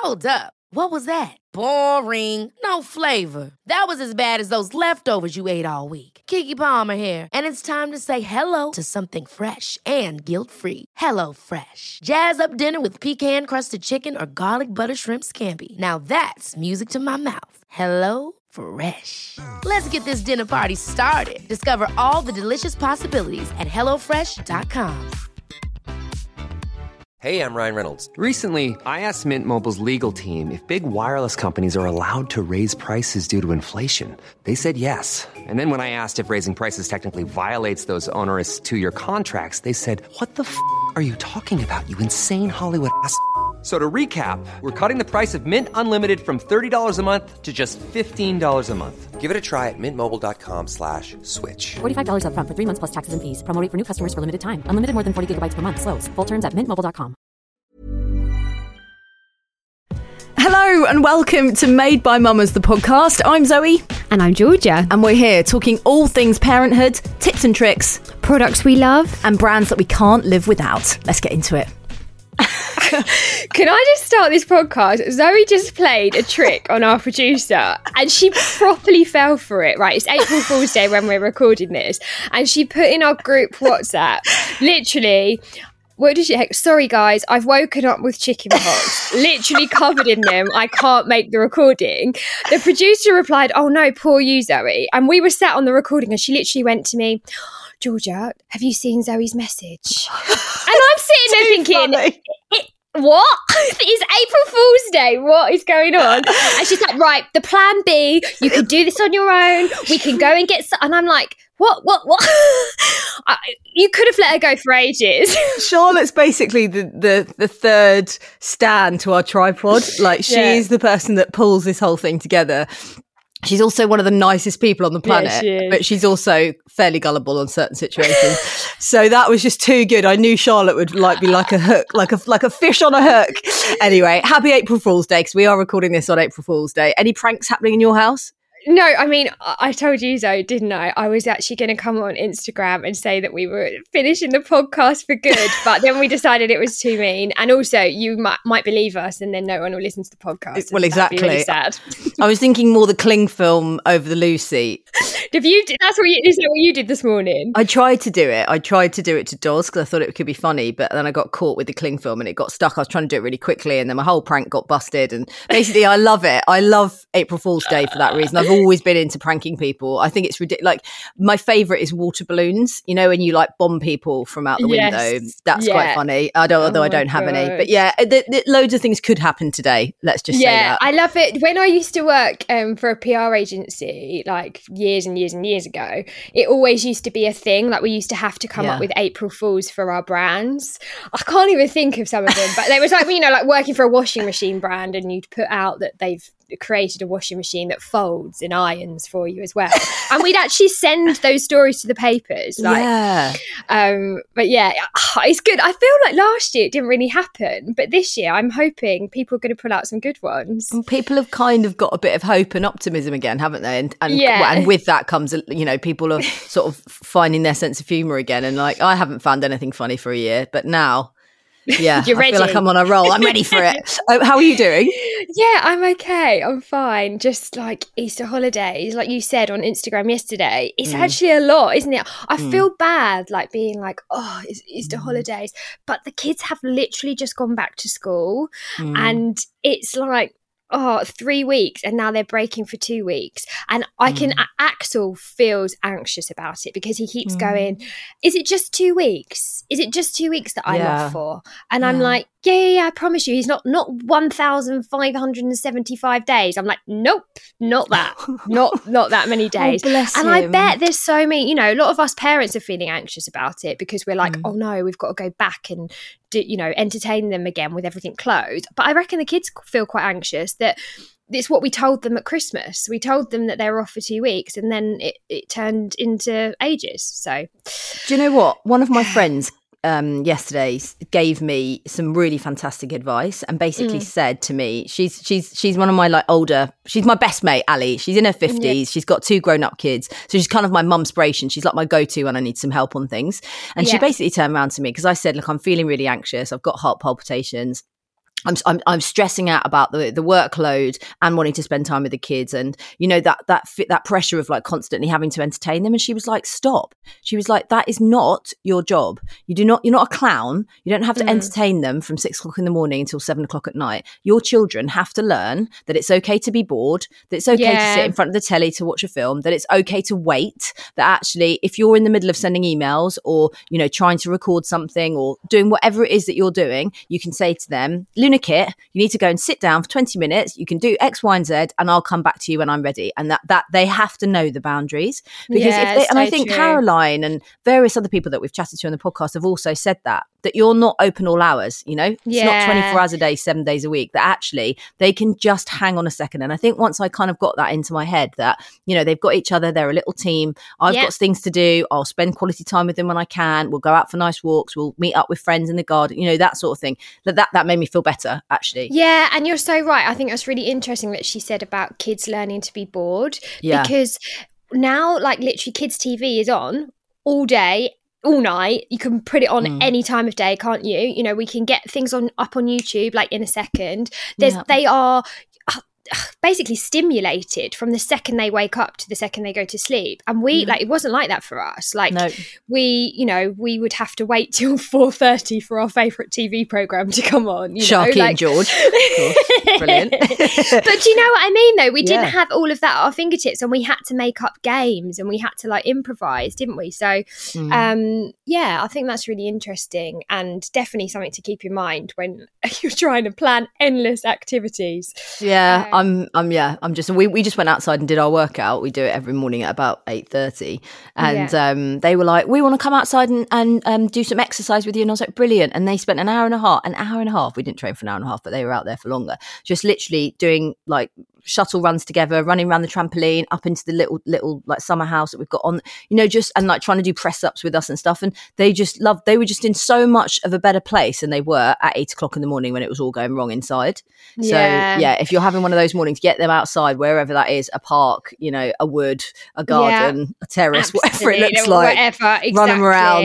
Hold up. What was that? Boring. No flavor. That was as bad as those leftovers you ate all week. Keke Palmer here, and it's time to say hello to something fresh and guilt-free. Hello Fresh. Jazz up dinner with pecan-crusted chicken or garlic butter shrimp scampi. Now that's music to my mouth. Hello Fresh. Let's get this dinner party started. Discover all the delicious possibilities at hellofresh.com. Hey, I'm Ryan Reynolds. Recently, I asked Mint Mobile's legal team if big wireless companies are allowed to raise prices due to inflation. They said yes. And then when I asked if raising prices technically violates those onerous two-year contracts, they said, "What the f*** are you talking about, you insane Hollywood ass?" So to recap, we're cutting the price of Mint Unlimited from $30 a month to just $15 a month. Give it a try at mintmobile.com/switch. $45 up front for 3 months plus taxes and fees. Promo rate for new customers for limited time. Unlimited more than 40 gigabytes per month. Slows full terms at mintmobile.com. Hello and welcome to Made by Mamas, the podcast. I'm Zoe. And I'm Georgia. And we're here talking all things parenthood, tips and tricks, products we love, and brands that we can't live without. Let's get into it. Can I just start this podcast? Zoe just played a trick on our producer and she properly fell for it. Right, it's April Fool's Day when we're recording this, and she put in our group WhatsApp, literally, what did she? Sorry guys, I've woken up with chicken pox, literally covered in them. I can't make the recording. The producer replied, "Oh no, poor you, Zoe." And we were sat on the recording and she literally went to me, "Georgia, have you seen Zoe's message?" And I'm sitting there thinking, what? It's April Fool's Day. What is going on? And she's like, right, the plan B, you can do this on your own. We can go and get and I'm like, what? You could have let her go for ages. Charlotte's basically the third stand to our tripod. Like, she is the person that pulls this whole thing together. She's also one of the nicest people on the planet, but she's also fairly gullible on certain situations. So that was just too good. I knew Charlotte would be like a hook, like a fish on a hook. Anyway, happy April Fool's Day, because we are recording this on April Fool's Day. Any pranks happening in your house? No, I mean, I told you so, didn't I? I was actually going to come on Instagram and say that we were finishing the podcast for good, but then we decided it was too mean. And also, you might believe us, and then no one will listen to the podcast. Well, exactly. That'd be really sad. I was thinking more the Cling film over the loo seat. Is that what you did this morning? I tried to do it. To Doz because I thought it could be funny, but then I got caught with the Cling film and it got stuck. I was trying to do it really quickly, and then my whole prank got busted. And basically, I love it. I love April Fool's Day for that reason. I've always been into pranking people. I think it's ridiculous. Like, my favourite is water balloons. You know, when you like bomb people from out the window. That's quite funny. Although I don't have any. But yeah, loads of things could happen today. Let's just say that. I love it. When I used to work for a PR agency, like years and years and years ago, it always used to be a thing. Like, we used to have to come up with April Fools for our brands. I can't even think of some of them, but there was like, you know, like working for a washing machine brand, and you'd put out that they've created a washing machine that folds and irons for you as well, and we'd actually send those stories to the papers, but yeah, it's good. I feel like last year it didn't really happen, but this year I'm hoping people are going to pull out some good ones. And people have kind of got a bit of hope and optimism again, haven't they? And with that comes, you know, people are sort of finding their sense of humour again, and like, I haven't found anything funny for a year, but now I feel like I'm on a roll. I'm ready for it. How are you doing? Yeah, I'm okay. I'm fine. Just like Easter holidays, like you said on Instagram yesterday, it's actually a lot, isn't it? I feel bad, like being like, oh, it's Easter holidays, but the kids have literally just gone back to school, and it's like, 3 weeks, and now they're breaking for 2 weeks, and Axel feels anxious about it because he keeps going, is it just 2 weeks? Is it just 2 weeks that I'm off for? And I'm like, yeah, I promise you, he's not 1,575 days. I'm like, nope, not that, not that many days. Bless and him. I bet there's so many, you know, a lot of us parents are feeling anxious about it because we're like, oh no, we've got to go back and entertain them again with everything closed. But I reckon the kids feel quite anxious that it's what we told them at Christmas. We told them that they were off for 2 weeks, and then it turned into ages. So, do you know what? One of my friends yesterday gave me some really fantastic advice, and basically said to me, she's one of my like older, she's my best mate, Ali. She's in her 50s. She's got 2 grown-up kids, so she's kind of my mumspiration. She's like my go-to when I need some help on things. And she basically turned around to me because I said, look, I'm feeling really anxious. I've got heart palpitations. I'm stressing out about the workload and wanting to spend time with the kids, and you know that pressure of like constantly having to entertain them. And she was like, stop. She was like, that is not your job. You're not a clown. You don't have to entertain them from 6 o'clock in the morning until 7 o'clock at night. Your children have to learn that it's okay to be bored, that it's okay to sit in front of the telly to watch a film, that it's okay to wait, that actually if you're in the middle of sending emails or, you know, trying to record something or doing whatever it is that you're doing, you can say to them, Kit, you need to go and sit down for 20 minutes. You can do X, Y, and Z, and I'll come back to you when I'm ready. And that they have to know the boundaries, because I think true. Caroline and various other people that we've chatted to on the podcast have also said that you're not open all hours, you know, it's not 24 hours a day, 7 days a week, that actually they can just hang on a second. And I think once I kind of got that into my head that, you know, they've got each other, they're a little team, I've got things to do, I'll spend quality time with them when I can, we'll go out for nice walks, we'll meet up with friends in the garden, you know, that sort of thing. That made me feel better, actually. Yeah, and you're so right. I think that's really interesting that she said about kids learning to be bored, because now, like, literally kids' TV is on all day, all night. You can put it on any time of day, can't you? You know, we can get things up on YouTube like in a second. They are basically stimulated from the second they wake up to the second they go to sleep, and we like, it wasn't like that for us. Like we would have to wait till 4:30 for our favourite TV programme to come on, Sharky and George, of course. Brilliant. But do you know what I mean though? We didn't have all of that at our fingertips, and we had to make up games and we had to like improvise, didn't we? So I think that's really interesting and definitely something to keep in mind when you're trying to plan endless activities. We just went outside and did our workout. We do it every morning at about 8:30, and they were like, we want to come outside and do some exercise with you. And I was like, brilliant. And they spent an hour and a half. We didn't train for an hour and a half, but they were out there for longer, just literally doing like shuttle runs together, running around the trampoline, up into the little like summer house that we've got on, you know, just, and like trying to do press ups with us and stuff. And they were just in so much of a better place than they were at 8 o'clock in the morning when it was all going wrong inside. So if you're having one of those mornings, get them outside, wherever that is, a park, you know, a wood, a garden, a terrace, whatever it looks like, whatever, exactly. Run them around.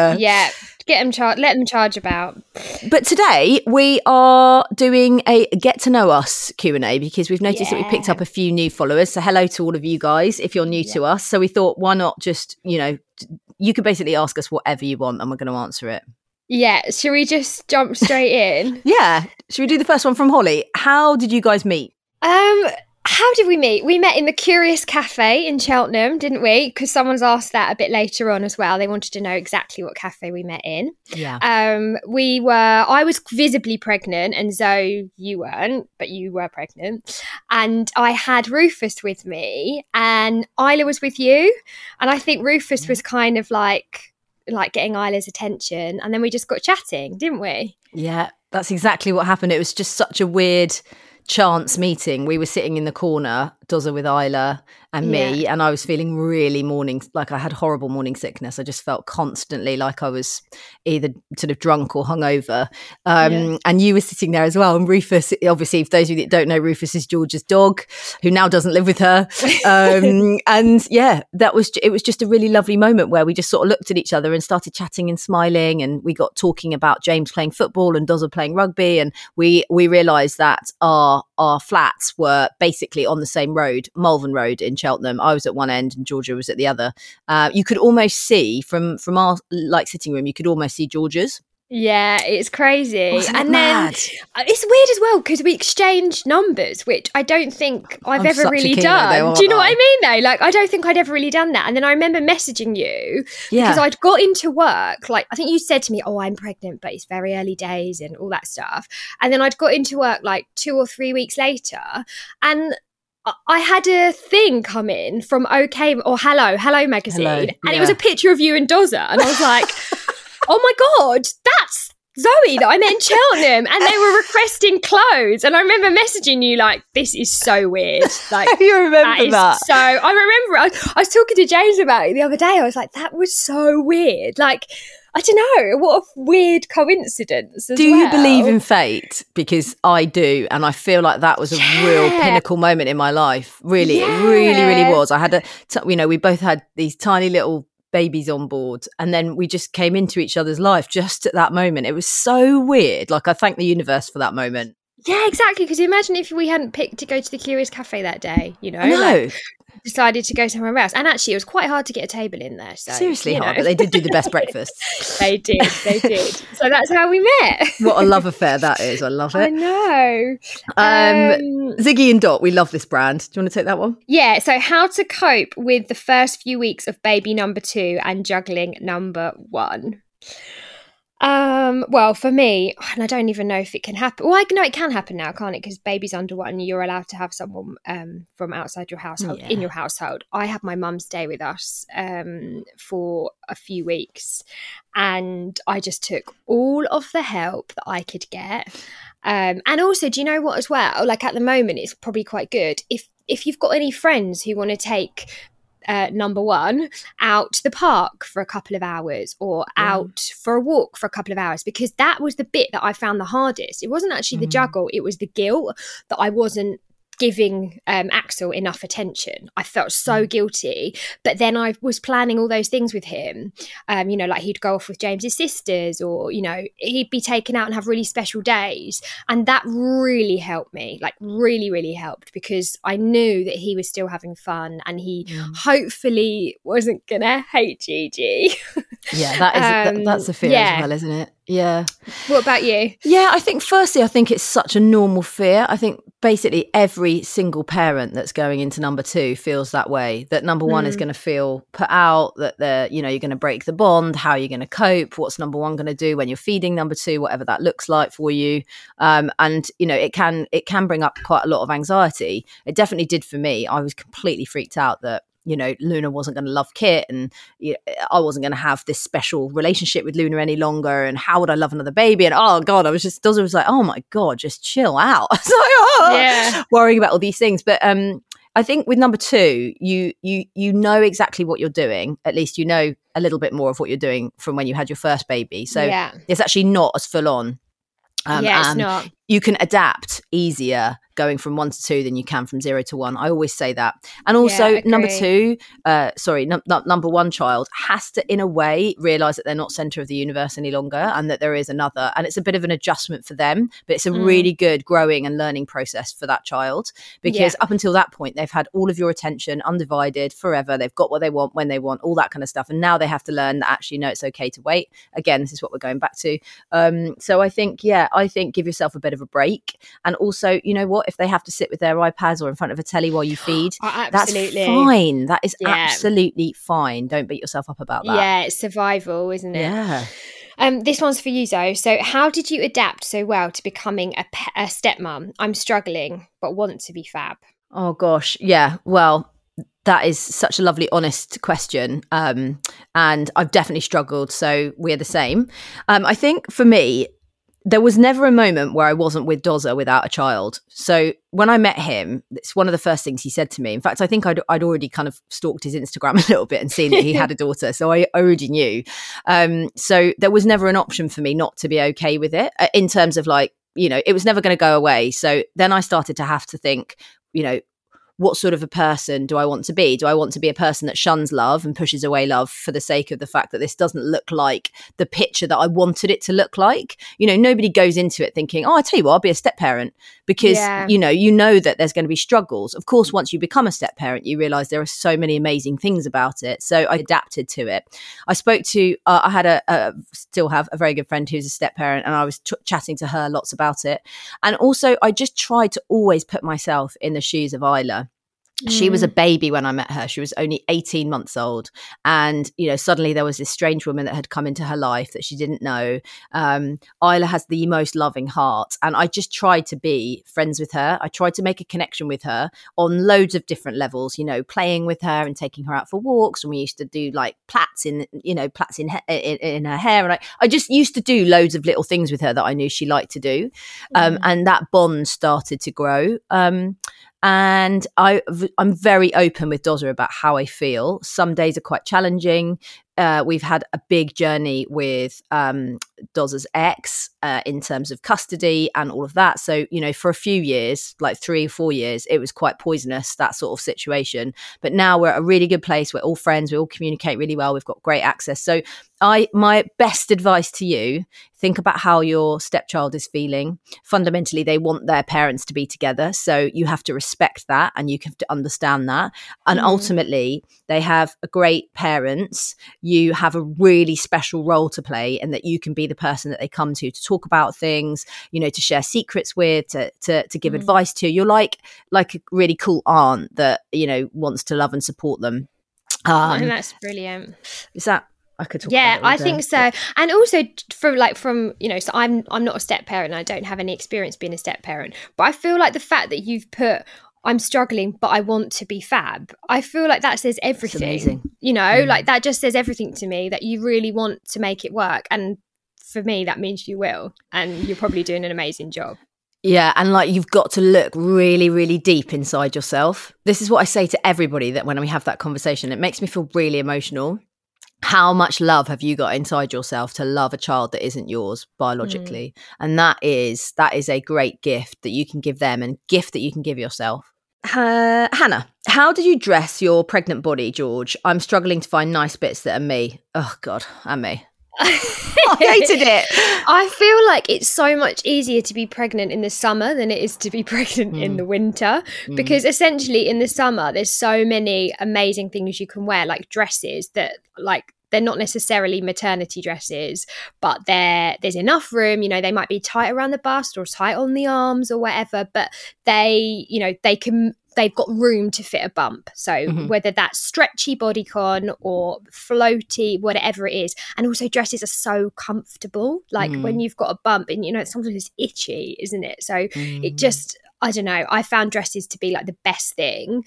Let them charge about. But today we are doing a get to know us Q&A, because we've noticed that we picked up a few new followers. So hello to all of you guys if you're new to us. So we thought, why not just, you know, you could basically ask us whatever you want and we're going to answer it. Yeah, should we just jump straight in? Yeah. Should we do the first one from Holly? How did you guys meet? How did we meet? We met in the Curious Cafe in Cheltenham, didn't we? Because someone's asked that a bit later on as well. They wanted to know exactly what cafe we met in. Yeah. I was visibly pregnant, and Zoe, you weren't, but you were pregnant. And I had Rufus with me, and Isla was with you. And I think Rufus was kind of like getting Isla's attention. And then we just got chatting, didn't we? Yeah, that's exactly what happened. It was just such a weird chance meeting. We were sitting in the corner, Dozza with Isla and me, and I was feeling really like I had horrible morning sickness. I just felt constantly like I was either sort of drunk or hungover. And you were sitting there as well. And Rufus, obviously, for those of you that don't know, Rufus is George's dog, who now doesn't live with her. And it was just a really lovely moment where we just sort of looked at each other and started chatting and smiling. And we got talking about James playing football and Dozza playing rugby. And we realised that our flats were basically on the same road, Malvern Road in Cheltenham. I was at one end and Georgia was at the other. You could almost see from our like sitting room, you could almost see Georgia's. Yeah, it's crazy. Wasn't it mad? Then it's weird as well because we exchanged numbers, which I don't think I've ever really done. Do you know what I mean though? Like, I don't think I'd ever really done that. And then I remember messaging you because I'd got into work. Like, I think you said to me, oh, I'm pregnant, but it's very early days and all that stuff. And then I'd got into work like 2 or 3 weeks later, and I had a thing come in from OK or Hello magazine, and it was a picture of you and Dozza, and I was like, oh my God, that's Zoe that I met in Cheltenham, and they were requesting clothes. And I remember messaging you like, this is so weird. Like, you remember that? So I remember I was talking to James about it the other day. I was like, that was so weird. Like, I don't know, what a weird coincidence as Do you believe in fate? Because I do, and I feel like that was a real pinnacle moment in my life. Really, it really, really was. I had we both had these tiny little babies on board, and then we just came into each other's life just at that moment. It was so weird. Like, I thank the universe for that moment. Yeah, exactly. Because imagine if we hadn't picked to go to the Curious Cafe that day, you know, No. decided to go somewhere else. And actually, it was quite hard to get a table in there. So, Seriously hard, but they did do the best breakfast. They did. So that's how we met. What a love affair that is. I love I it. know. Ziggy and Dot, we love this brand. Do you want to take that one? Yeah, so how to cope with the first few weeks of baby number 2 and juggling number 1. Well, for me, and I don't even know if it can happen. Well, I know it can happen now, can't it? Because baby's under 1, you're allowed to have someone from outside your household in your household. I had my mum stay with us for a few weeks, and I just took all of the help that I could get. And also, do you know what as well? Like, at the moment, it's probably quite good if you've got any friends who want to take number 1 out to the park for a couple of hours, or out for a walk for a couple of hours, because that was the bit that I found the hardest. It wasn't actually the juggle, it was the guilt that I wasn't giving Axel enough attention. I felt so guilty, but then I was planning all those things with him, you know, like he'd go off with James's sisters, or, you know, he'd be taken out and have really special days, and that really helped me, like really helped, because I knew that he was still having fun, and he hopefully wasn't gonna hate Gigi. Yeah, that's a fear as well, isn't it? Yeah. What about you? Yeah, I think firstly, I think it's such a normal fear. I think basically every single parent that's going into number 2 feels that way, that number 1 is going to feel put out, that they're, you know, you're going to break the bond, how are you going to cope, what's number 1 going to do when you're feeding number 2, whatever that looks like for you. And, you know, it can bring up quite a lot of anxiety. It definitely did for me. I was completely freaked out that, you know, Luna wasn't going to love Kit, and I wasn't going to have this special relationship with Luna any longer, and how would I love another baby? And oh God, Dozer was like, oh my God, just chill out. I was like, worrying about all these things. But I think with number 2, you know exactly what you're doing. At least you know a little bit more of what you're doing from when you had your first baby. So it's actually not as full on. It's not. You can adapt easier going from 1 to 2 than you can from 0 to 1. I always say that. And also number 1 child has to, in a way, realise that they're not centre of the universe any longer, and that there is another. And it's a bit of an adjustment for them, but it's a really good growing and learning process for that child, because up until that point, they've had all of your attention undivided forever. They've got what they want when they want, all that kind of stuff. And now they have to learn that actually, no, it's okay to wait. Again, this is what we're going back to. So I think give yourself a bit of a break. And also, you know what? If they have to sit with their iPads or in front of a telly while you feed, that's fine. That is absolutely fine. Don't beat yourself up about that. Yeah, it's survival, isn't it? Yeah. This one's for you, Zoe. So how did you adapt so well to becoming a stepmom? I'm struggling, but want to be fab. Oh, gosh. Yeah. Well, that is such a lovely, honest question. And I've definitely struggled. So we're the same. I think for me, there was never a moment where I wasn't with Dozer without a child. So when I met him, it's one of the first things he said to me. In fact, I think I'd already kind of stalked his Instagram a little bit and seen that he had a daughter. So I already knew. So there was never an option for me not to be okay with it, in terms of, like, you know, it was never going to go away. So then I started to have to think, you know, what sort of a person do I want to be? Do I want to be a person that shuns love and pushes away love for the sake of the fact that this doesn't look like the picture that I wanted it to look like? You know, nobody goes into it thinking, oh, I tell you what, I'll be a step parent, because, you know that there's going to be struggles. Of course, once you become a step parent, you realize there are so many amazing things about it. So I adapted to it. I spoke to, I had still have a very good friend who's a step parent, and I was chatting to her lots about it. And also I just tried to always put myself in the shoes of Isla. She was a baby when I met her. She was only 18 months old. And, you know, suddenly there was this strange woman that had come into her life that she didn't know. Isla has the most loving heart. And I just tried to be friends with her. I tried to make a connection with her on loads of different levels, you know, playing with her and taking her out for walks. And we used to do like plaits in her hair. And I just used to do loads of little things with her that I knew she liked to do. And that bond started to grow. And I'm very open with Dozer about how I feel. Some days are quite challenging. we've had a big journey with Doz's ex in terms of custody and all of that. So, you know, for a few years, like 3 or 4 years, it was quite poisonous, that sort of situation. But now we're at a really good place. We're all friends. We all communicate really well. We've got great access. So my best advice to you, think about how your stepchild is feeling. Fundamentally, they want their parents to be together. So you have to respect that and you have to understand that. And ultimately, they have great parents. You have a really special role to play, and that you can be the person that they come to talk about things, you know, to share secrets with, to give advice to. You're like a really cool aunt that, you know, wants to love and support them. And that's brilliant. Is that... I could talk yeah, about it all I day. think so. And also from you know, so I'm not a step parent. I don't have any experience being a step parent, but I feel like the fact that you've put, I'm struggling, but I want to be fab, I feel like that says everything. It's amazing. You know, like that just says everything to me, that you really want to make it work. And for me, that means you will, and you're probably doing an amazing job. Yeah, and like you've got to look really, really deep inside yourself. This is what I say to everybody that when we have that conversation, it makes me feel really emotional. How much love have you got inside yourself to love a child that isn't yours biologically? And that is a great gift that you can give them, and gift that you can give yourself. Hannah, how did you dress your pregnant body, George? I'm struggling to find nice bits that are me. Oh God, and me. I hated it. I feel like it's so much easier to be pregnant in the summer than it is to be pregnant in the winter, because essentially in the summer there's so many amazing things you can wear, like dresses that, like, they're not necessarily maternity dresses, but there's enough room. You know, they might be tight around the bust or tight on the arms or whatever, but they've got room to fit a bump. So whether that's stretchy bodycon or floaty, whatever it is. And also dresses are so comfortable. Like when you've got a bump, and, you know, sometimes it's itchy, isn't it? So it just, I don't know, I found dresses to be like the best thing.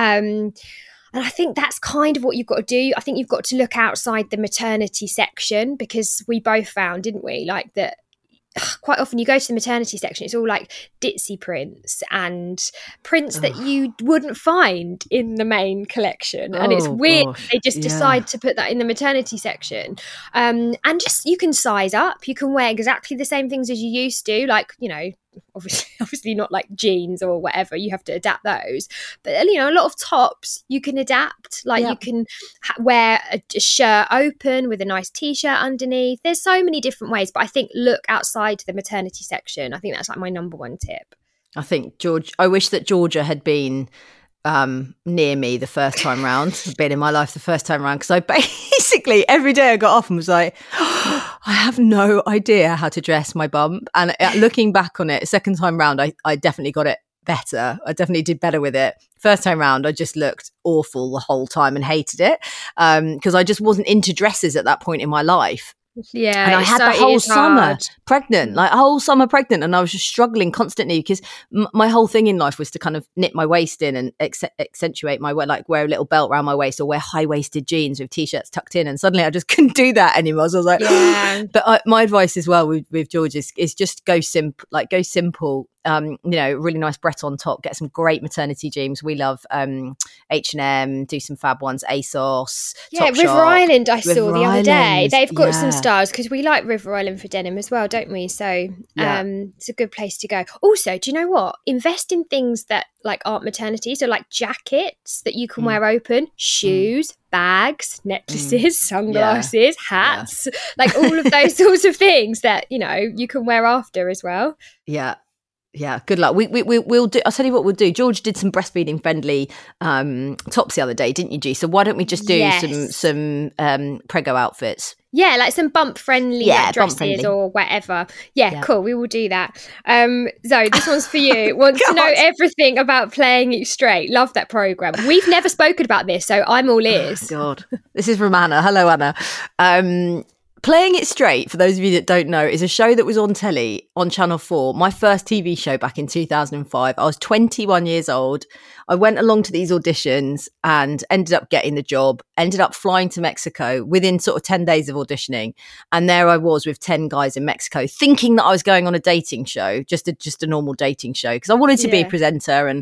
And I think that's kind of what you've got to do. I think you've got to look outside the maternity section, because we both found, didn't we, like that quite often you go to the maternity section, it's all like ditzy prints and prints that you wouldn't find in the main collection. And it's weird. Gosh. They just decide to put that in the maternity section. And just, you can size up. You can wear exactly the same things as you used to. Like, you know, obviously not like jeans or whatever, you have to adapt those, but, you know, a lot of tops you can adapt, like you can wear a shirt open with a nice t-shirt underneath. There's so many different ways, but I think look outside the maternity section. I think that's like my number one tip. I think I wish that Georgia had been near me the first time round, been in my life the first time round, because I basically every day I got off and was like, I have no idea how to dress my bump. And looking back on it, second time round, I definitely got it better. I definitely did better with it. First time round, I just looked awful the whole time and hated it, because I just wasn't into dresses at that point in my life. Yeah, and I had the whole summer pregnant, like a whole summer pregnant, and I was just struggling constantly because my whole thing in life was to kind of knit my waist in and accentuate my way, like wear a little belt around my waist or wear high-waisted jeans with t-shirts tucked in, and suddenly I just couldn't do that anymore. So I was like, but my advice as well with George is just go simple, you know, really nice Breton top, get some great maternity jeans. We love H&M, do some fab ones, ASOS. Yeah, Topshop. River Island I saw the other day. Island, They've got some styles, because we like River Island for denim as well, don't we? So it's a good place to go. Also, do you know what? Invest in things that like aren't maternity. So like jackets that you can wear open, shoes, bags, necklaces, sunglasses, hats, like all of those sorts of things that, you know, you can wear after as well. Yeah. Yeah, good luck. We'll do. I'll tell you what we'll do. George did some breastfeeding friendly tops the other day, didn't you, G? So why don't we just do some prego outfits? Yeah, like some bump friendly dresses or whatever. Yeah, cool. We will do that. Zoe, this one's for you. Want to know everything about Playing It Straight? Love that program. We've never spoken about this, so I'm all ears. Oh, God, this is from Anna. Hello, Anna. Playing It Straight, for those of you that don't know, is a show that was on telly on Channel 4, my first TV show back in 2005. I was 21 years old. I went along to these auditions and ended up getting the job, ended up flying to Mexico within sort of 10 days of auditioning. And there I was with 10 guys in Mexico, thinking that I was going on a dating show, just a normal dating show, because I wanted to be a presenter and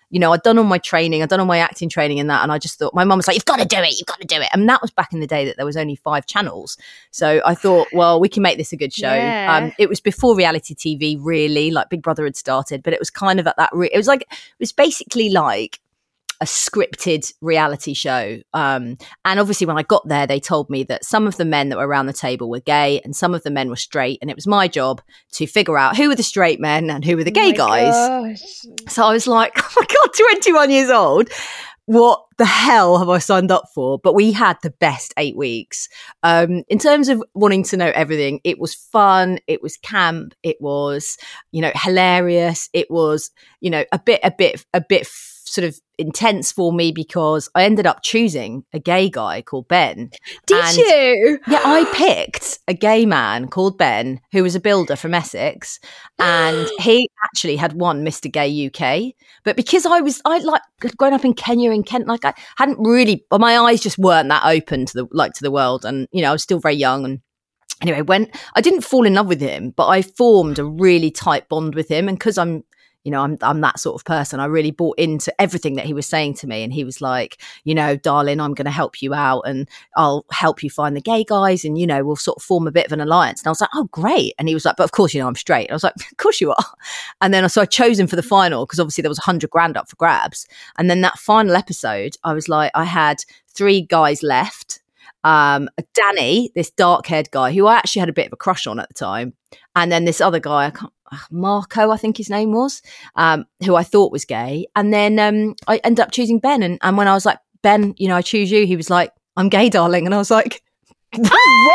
you know, I'd done all my training, I'd done all my acting training and that. And I just thought, my mum was like, you've got to do it. You've got to do it. And that was back in the day that there was only 5 channels. So I thought, well, we can make this a good show. Yeah. It was before reality TV, really, like Big Brother had started, but it was kind of at that, it was basically like a scripted reality show. And obviously when I got there, they told me that some of the men that were around the table were gay and some of the men were straight. And it was my job to figure out who were the straight men and who were the gay guys. Gosh. So I was like, oh my God, 21 years old. What the hell have I signed up for? But we had the best 8 weeks. In terms of wanting to know everything, it was fun. It was camp. It was, you know, hilarious. It was, you know, a bit sort of intense for me because I ended up choosing a gay guy called Ben. Did you? Yeah, I picked a gay man called Ben who was a builder from Essex, and he actually had won Mr. Gay UK. But because I like growing up in Kenya and Kent, like I hadn't really, my eyes just weren't that open to the world, and you know I was still very young. And anyway, when I didn't fall in love with him, but I formed a really tight bond with him, and because I'm that sort of person. I really bought into everything that he was saying to me. And he was like, you know, darling, I'm going to help you out and I'll help you find the gay guys. And, you know, we'll sort of form a bit of an alliance. And I was like, oh, great. And he was like, but of course, you know, I'm straight. And I was like, of course you are. And then so I chose him for the final because obviously there was $100,000 up for grabs. And then that final episode, I was like, I had 3 guys left. Danny, this dark-haired guy who I actually had a bit of a crush on at the time. And then this other guy, Marco, I think his name was, who I thought was gay. And then I ended up choosing Ben. And when I was like, Ben, you know, I choose you, he was like, I'm gay, darling. And I was like, what?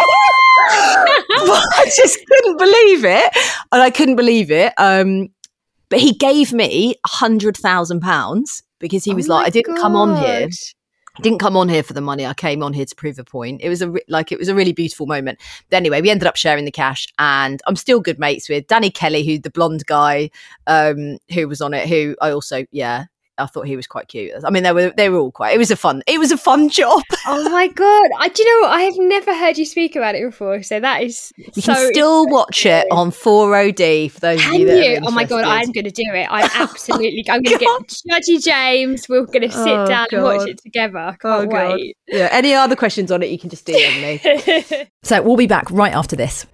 I just couldn't believe it. And I couldn't believe it. But he gave me £100,000 because he was like, I didn't come on here. I didn't come on here for the money. I came on here to prove a point. It was a really beautiful moment. But anyway, we ended up sharing the cash, and I'm still good mates with Danny Kelly, who the blonde guy who was on it. Who I also, I thought he was quite cute. I mean, they were all quite. It was a fun job. Oh my God! Do you know what? I have never heard you speak about it before. So that is you can still watch it on 4OD for those of you that are interested. Oh my God! I'm going to do it. I'm going to get Judgy James. We're going to sit down and watch it together. I can't wait. Yeah. Any other questions on it? You can just DM me. So we'll be back right after this.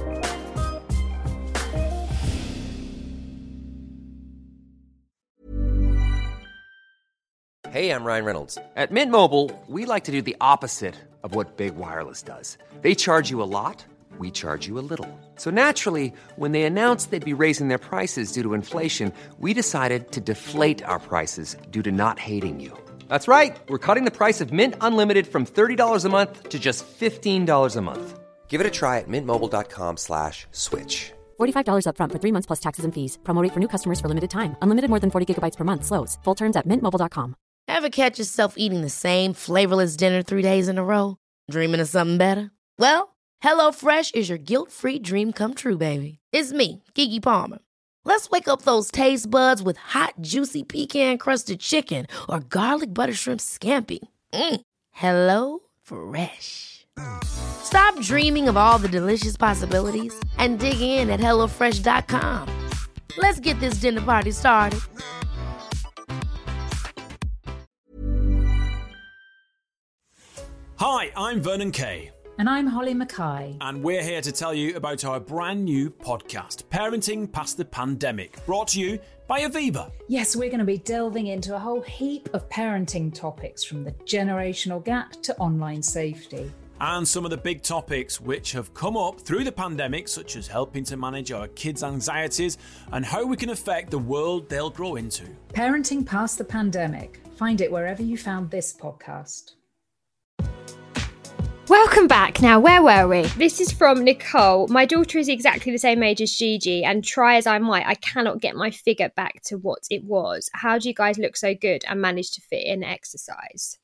Hey, I'm Ryan Reynolds. At Mint Mobile, we like to do the opposite of what Big Wireless does. They charge you a lot, we charge you a little. So naturally, when they announced they'd be raising their prices due to inflation, we decided to deflate our prices due to not hating you. That's right. We're cutting the price of Mint Unlimited from $30 a month to just $15 a month. Give it a try at mintmobile.com/switch. $45 up front for 3 months plus taxes and fees. Promo rate for new customers for limited time. Unlimited more than 40 gigabytes per month. Slows full terms at mintmobile.com. Ever catch yourself eating the same flavorless dinner 3 days in a row? Dreaming of something better? Well, HelloFresh is your guilt-free dream come true, baby. It's me, Keke Palmer. Let's wake up those taste buds with hot, juicy pecan-crusted chicken or garlic butter shrimp scampi. Hello Fresh. Stop dreaming of all the delicious possibilities and dig in at HelloFresh.com. Let's get this dinner party started. Hi, I'm Vernon Kay. And I'm Holly Mackay. And we're here to tell you about our brand new podcast, Parenting Past the Pandemic, brought to you by Aviva. Yes, we're going to be delving into a whole heap of parenting topics, from the generational gap to online safety. And some of the big topics which have come up through the pandemic, such as helping to manage our kids' anxieties and how we can affect the world they'll grow into. Parenting Past the Pandemic. Find it wherever you found this podcast. Welcome back. Now, where were we? This is from Nicole. My daughter is exactly the same age as Gigi, and try as I might, I cannot get my figure back to what it was. How do you guys look so good and manage to fit in exercise?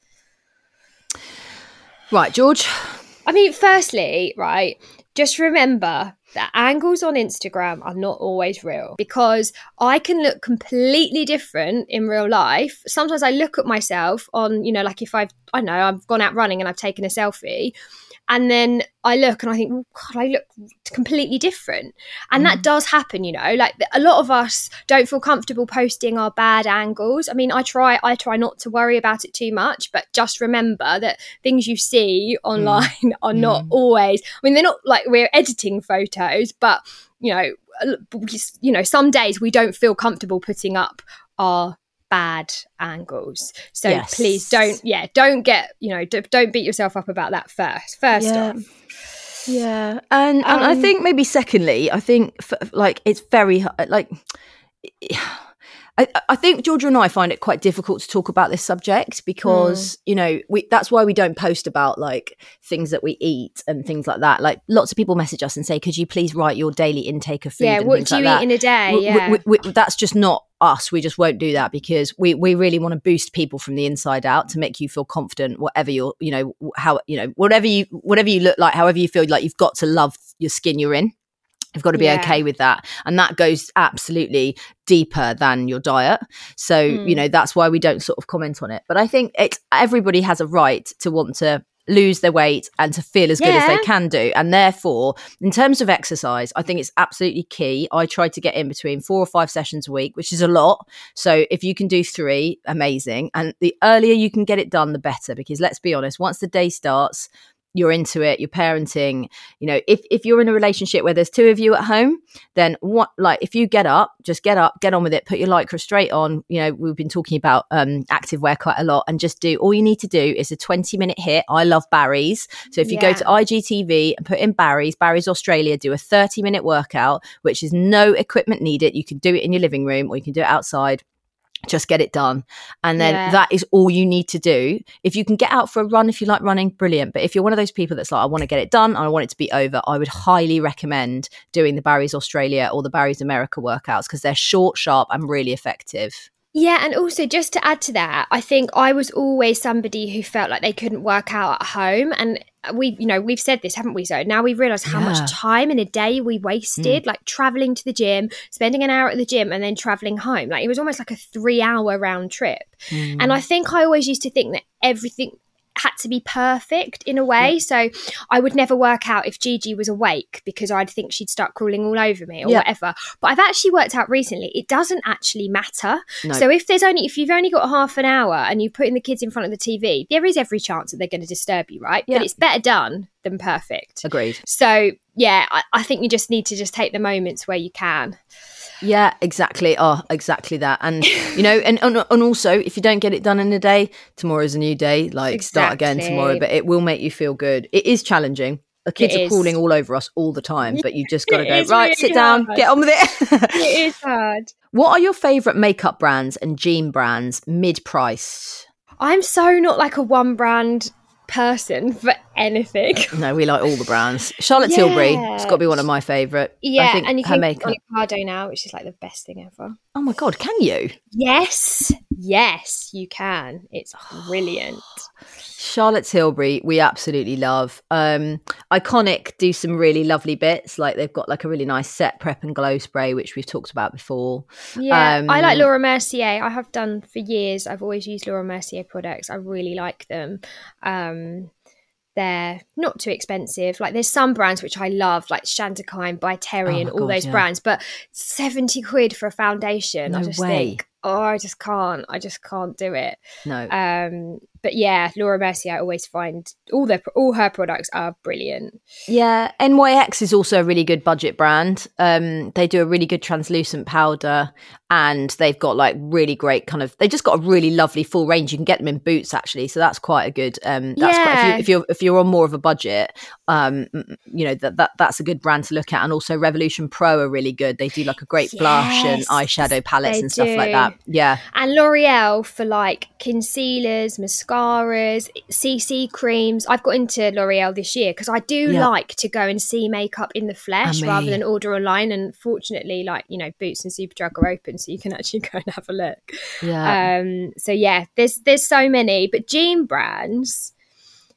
Right, George. I mean, firstly, right, just remember that angles on Instagram are not always real, because I can look completely different in real life. Sometimes I look at myself on, you know, like if I've gone out running and I've taken a selfie, and then I look and I think, oh God, I look completely different. And that does happen, you know, like a lot of us don't feel comfortable posting our bad angles. I mean, I try not to worry about it too much, but just remember that things you see online are not always, I mean, they're not like we're editing photos, but you know, some days we don't feel comfortable putting up our bad angles. So please don't get, you know, don't beat yourself up about that first off. Yeah. And I think maybe secondly, I think like it's very like I think Georgia and I find it quite difficult to talk about this subject because, you know, that's why we don't post about like things that we eat and things like that. Like lots of people message us and say, could you please write your daily intake of food? Yeah, and what things do you like eat in a day? That's just not us. We just won't do that because we really want to boost people from the inside out to make you feel confident, whatever you're, you know, how, you know, whatever you look like, however you feel like, you've got to love your skin you're in. You've got to be okay with that. And that goes absolutely deeper than your diet. So, you know, that's why we don't sort of comment on it. But I think everybody has a right to want to lose their weight and to feel as good as they can do. And therefore, in terms of exercise, I think it's absolutely key. I try to get in between 4 or 5 sessions a week, which is a lot. So if you can do 3, amazing. And the earlier you can get it done, the better. Because let's be honest, once the day starts, you're into it, you're parenting, you know, if you're in a relationship where there's 2 of you at home, then what, like if you get up, get on with it, put your Lycra straight on. You know, we've been talking about active wear quite a lot, and just all you need to do is a 20-minute hit. I love Barry's. So if you go to IGTV and put in Barry's Australia, do a 30-minute workout, which is no equipment needed. You can do it in your living room or you can do it outside. Just get it done. And then that is all you need to do. If you can get out for a run, if you like running, brilliant. But if you're one of those people that's like, I want to get it done, I want it to be over, I would highly recommend doing the Barry's Australia or the Barry's America workouts because they're short, sharp and really effective. Yeah, and also just to add to that, I think I was always somebody who felt like they couldn't work out at home, and we've said this, haven't we? So now we realise how much time in a day we wasted, like travelling to the gym, spending an hour at the gym, and then travelling home. Like it was almost like a 3-hour round trip. And I think I always used to think that everything had to be perfect in a way. So I would never work out if Gigi was awake because I'd think she'd start crawling all over me or whatever. But I've actually worked out recently, it doesn't actually matter. No. So if you've only got half an hour and you're putting the kids in front of the TV, there is every chance that they're going to disturb you, right? But it's better done than perfect. Agreed. So yeah, I think you just need to just take the moments where you can. Yeah, exactly. Oh, exactly that. And, you know, and also if you don't get it done in a day, tomorrow's a new day, like start again tomorrow, but it will make you feel good. It is challenging. The kids are crawling all over us all the time, but you just got to go, right, really sit down, get on with it. It is hard. What are your favourite makeup brands and jean brands mid-priced? I'm so not like a one brand person for anything. No, we like all the brands. Charlotte Tilbury has got to be one of my favourite. Yeah, I think and you her can makeup. on Ricardo now, which is like the best thing ever. Oh my God, can you? Yes, you can. It's brilliant. Charlotte Tilbury, we absolutely love. Iconic do some really lovely bits. Like they've got like a really nice set prep and glow spray, which we've talked about before. Yeah, I like Laura Mercier. I have done for years. I've always used Laura Mercier products. I really like them. They're not too expensive. Like there's some brands which I love, like Chantecaille by Terry and all those brands, but 70 quid for a foundation. No I just way. think, I just can't do it. No. But yeah, Laura Mercier, I always find all her products are brilliant. Yeah, NYX is also a really good budget brand. They do a really good translucent powder, and they've got like really great they just got a really lovely full range. You can get them in Boots actually, so that's quite a good. If you're on more of a budget, you know that's a good brand to look at. And also Revolution Pro are really good. They do like a great blush and eyeshadow palettes and stuff like that. Yeah, and L'Oreal for like concealers, mascaras, CC creams. I've got into L'Oreal this year because I do like to go and see makeup in the flesh rather than order online. And fortunately, like, you know, Boots and Superdrug are open, so you can actually go and have a look. Yeah. So yeah, there's so many, but jean brands,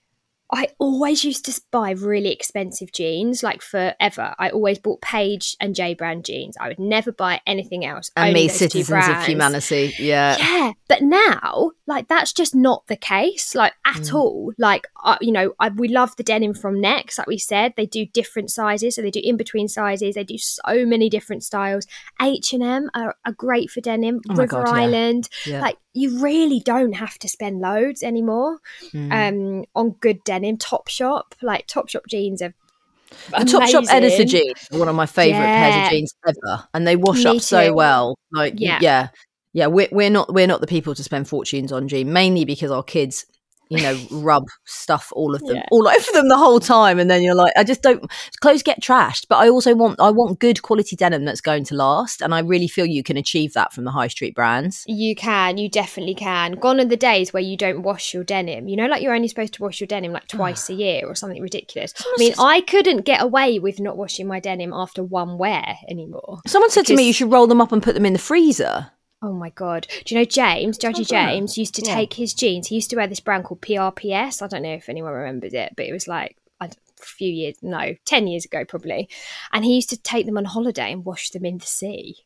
I always used to buy really expensive jeans, like forever. I always bought Paige and J brand jeans. I would never buy anything else. And only me, those two Citizens of brands. Humanity. Yeah. Yeah. But now, like, that's just not the case, like, at all. Like, we love the denim from Next, like we said. They do different sizes. So they do in-between sizes. They do so many different styles. H&M are great for denim. Oh my River God, yeah. Island. Yeah. Like, you really don't have to spend loads anymore on good denim. Topshop, like Topshop jeans are The amazing. Topshop Editor jeans are one of my favourite pairs of jeans ever, and they wash up so well. Like, yeah. We're not the people to spend fortunes on jeans, mainly because our kids, rub stuff all over them the whole time, and then you're like, I just don't. Clothes get trashed, but I want good quality denim that's going to last, and I really feel you can achieve that from the high street brands. You definitely can. Gone are the days where you don't wash your denim. Like you're only supposed to wash your denim like twice a year or something ridiculous. I mean, I couldn't get away with not washing my denim after one wear anymore. Someone said to me, you should roll them up and put them in the freezer. Oh my God. Do you know Judgy James used to take his jeans. He used to wear this brand called PRPS. I don't know if anyone remembers it, but it was like 10 years ago probably. And he used to take them on holiday and wash them in the sea.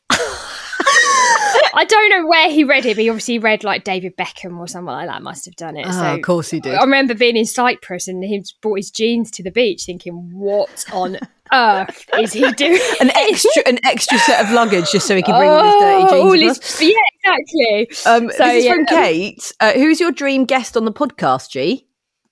I don't know where he read it, but he obviously read like David Beckham or someone like that must have done it. So of course he did. I remember being in Cyprus and he brought his jeans to the beach thinking, what on earth is he doing? An extra set of luggage just so he can bring all his dirty jeans. Yeah, exactly. This is from Kate. Who's your dream guest on the podcast, G?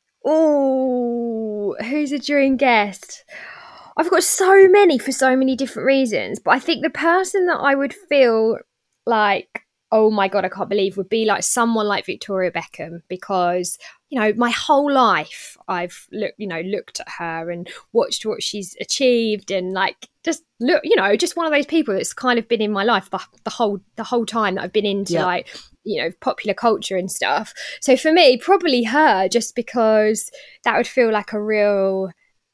Oh, who's a dream guest? I've got so many for so many different reasons, but I think the person that I would feel like, oh my God, I can't believe would be like someone like Victoria Beckham, because my whole life I've looked at her and watched what she's achieved, and like just one of those people that's kind of been in my life the whole time that I've been into popular culture and stuff. So for me, probably her, just because that would feel like a real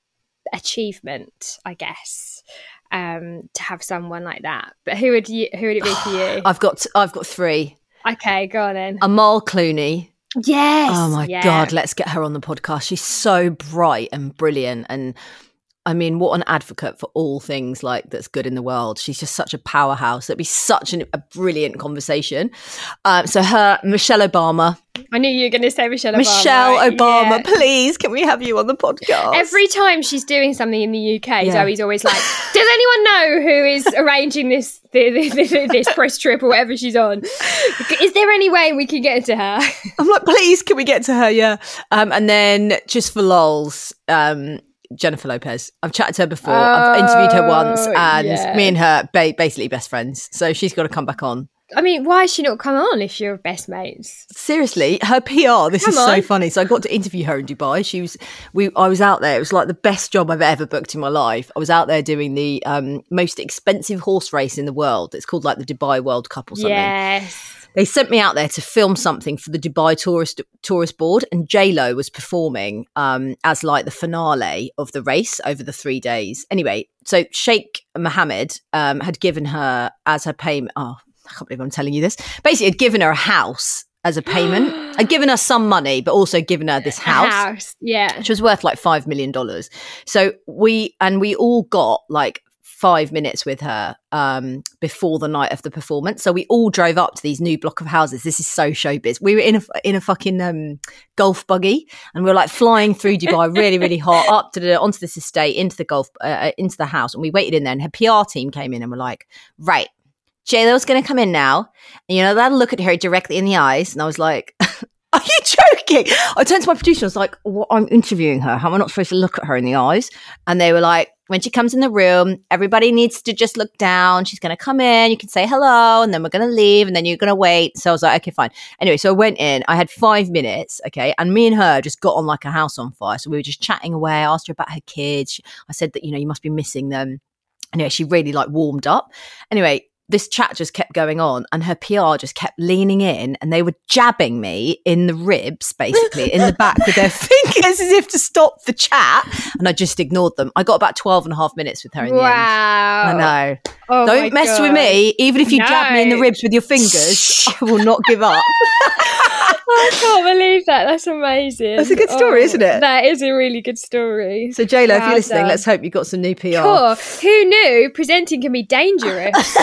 achievement, I guess, to have someone like that. But who would it be for you? I've got three. Okay, go on then. Amal Clooney. Yes. Oh my God, let's get her on the podcast. She's so bright and brilliant, and I mean, what an advocate for all things like that's good in the world. She's just such a powerhouse. It'd be such a brilliant conversation. So her, Michelle Obama. I knew you were going to say Michelle Obama, please, can we have you on the podcast? Every time she's doing something in the UK, Zoe's always like, does anyone know who is arranging this press trip or whatever she's on? Is there any way we can get to her? I'm like, please, can we get to her? Yeah. And then just for lols, Jennifer Lopez. I've chatted to her before. I've interviewed her once, and me and her basically best friends. So she's got to come back on. I mean, why has she not come on if you're best mates? Seriously, her PR. This is so funny. So I got to interview her in Dubai. I was out there. It was like the best job I've ever booked in my life. I was out there doing the most expensive horse race in the world. It's called like the Dubai World Cup or something. Yes. They sent me out there to film something for the Dubai Tourist Board, and J-Lo was performing as like the finale of the race over the 3 days. Anyway, so Sheikh Mohammed had given her as her payment. Oh, I can't believe I'm telling you this. Basically, had given her a house as a payment. I'd given her some money, but also given her this house. Which was worth like $5 million. So we all got like 5 minutes with her before the night of the performance. So we all drove up to these new block of houses. This is so showbiz. We were in a fucking golf buggy, and we were like flying through Dubai, really, really hot, up onto this estate, into the house, and we waited in there. And her PR team came in and were like, right, J-Lo's going to come in now, and that'll look at her directly in the eyes. And I was like, are you joking? I turned to my producer and I was like, well, I'm interviewing her. How am I not supposed to look at her in the eyes? And they were like, when she comes in the room, everybody needs to just look down. She's going to come in. You can say hello, and then we're going to leave, and then you're going to wait. So I was like, okay, fine. Anyway, so I went in. I had 5 minutes, okay, and me and her just got on like a house on fire. So we were just chatting away. I asked her about her kids. I said that, you must be missing them. Anyway, she really like warmed up. Anyway, this chat just kept going on, and her PR just kept leaning in, and they were jabbing me in the ribs, basically, in the back with their fingers as if to stop the chat. And I just ignored them. I got about 12 and a half minutes with her in the end. I know. Oh, don't mess with me. Even if you jab me in the ribs with your fingers, I will not give up. I can't believe that. That's amazing. That's a good story, isn't it? That is a really good story. So, JLo, if Well you're listening, done. let's hope you got some new PR. Cool. Who knew presenting can be dangerous?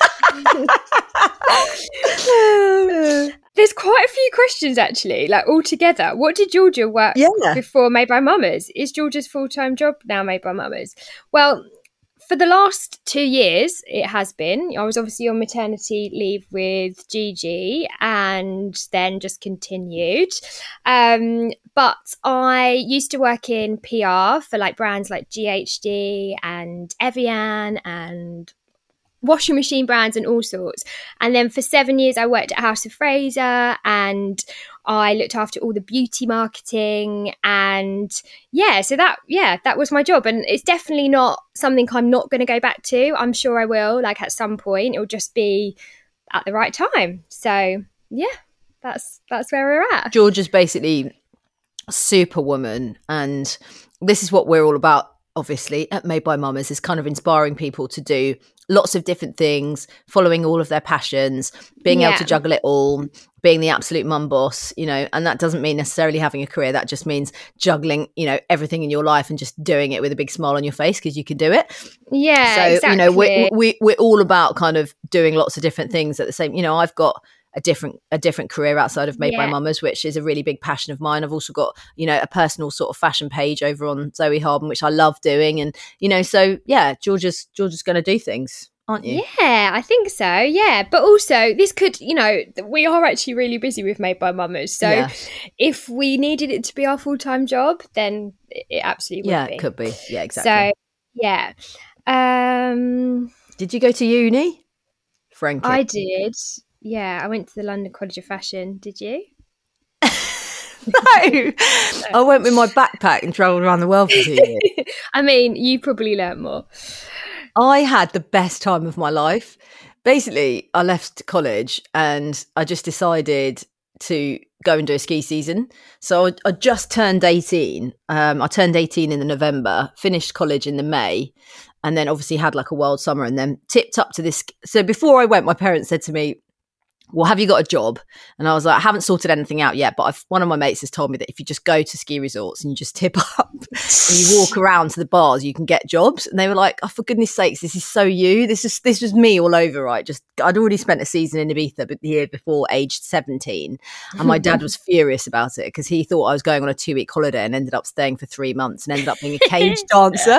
There's quite a few questions actually, like all together. What did Georgia work before Made by Mamas? Is Georgia's full-time job now Made by Mamas? Well, for the last 2 years, it has been. I was obviously on maternity leave with Gigi and then just continued. But I used to work in PR for like brands like GHD and Evian and washing machine brands and all sorts. And then for 7 years, I worked at House of Fraser and I looked after all the beauty marketing. And so that was my job. And it's definitely not something I'm not going to go back to. I'm sure I will, like at some point. It'll just be at the right time. So yeah, that's where we're at. Georgia's basically superwoman, and this is what we're all about. Obviously, at Made by Mamas is kind of inspiring people to do lots of different things, following all of their passions, being able to juggle it all, being the absolute mum boss, you know, and that doesn't mean necessarily having a career. That just means juggling, you know, everything in your life and just doing it with a big smile on your face because you can do it. Yeah, so, exactly. You know, we're all about kind of doing lots of different things at the same, you know, I've got a different career outside of Made by Mamas, which is a really big passion of mine. I've also got, you know, a personal sort of fashion page over on Zoe Harben, which I love doing. And, you know, so yeah, Georgia's going to do things, aren't you? Yeah, I think so. Yeah. But also this could, you know, we are actually really busy with Made by Mamas. So if we needed it to be our full-time job, then it absolutely would be. Yeah, it could be. Yeah, exactly. So, yeah. Did you go to uni, Frankie? I did. Yeah, I went to the London College of Fashion. Did you? No. I went with my backpack and travelled around the world for 2 years. I mean, you probably learnt more. I had the best time of my life. Basically, I left college and I just decided to go and do a ski season. So I just turned 18. I turned 18 in the November, finished college in the May, and then obviously had like a wild summer and then tipped up to this. So before I went, my parents said to me, well, have you got a job? And I was like, I haven't sorted anything out yet, but one of my mates has told me that if you just go to ski resorts and you just tip up and you walk around to the bars, you can get jobs. And they were like, oh, for goodness sakes, this is so you. This was me all over, right? Just I'd already spent a season in Ibiza the year before, aged 17. And my dad was furious about it because he thought I was going on a 2-week holiday and ended up staying for 3 months and ended up being a cage dancer.